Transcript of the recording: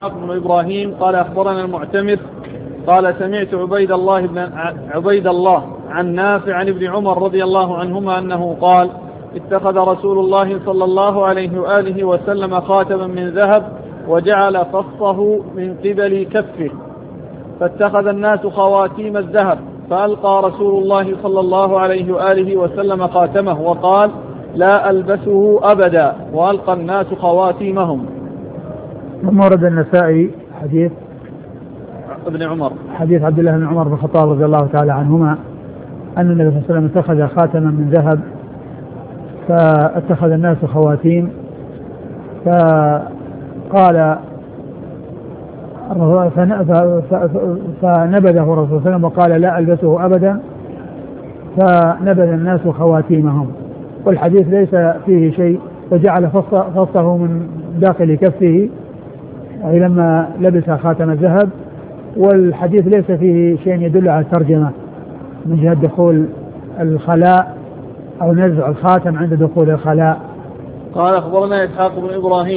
بن إبراهيم قال أخبرنا المعتمر قال سمعت عبيد الله عن نافع عن ابن عمر رضي الله عنهما أنه قال اتخذ رسول الله صلى الله عليه وآله وسلم خاتما من ذهب وجعل فصه من قبل كفه، فاتخذ الناس خواتيم الذهب، فألقى رسول الله صلى الله عليه وآله وسلم خاتمه وقال لا ألبسه أبدا، وألقى الناس خواتيمهم. ورد النسائي حديث ابن عمر، حديث عبد الله بن عمر بن الخطاب رضي الله تعالى عنهما أن النبي صلى الله عليه وسلم اتخذ خاتما من ذهب فاتخذ الناس خواتيم، فقال فنبذه الرسول صلى الله عليه وسلم وقال لا ألبسه أبدا، فنبذ الناس خواتيمهم. والحديث ليس فيه شيء، وجعل فصه من داخل كفه أي لما لبس خاتم الذهب، والحديث ليس فيه شيء يدل على الترجمة من جهة دخول الخلاء أو نزع الخاتم عند دخول الخلاء. قال أخبرنا إسحاق بن إبراهيم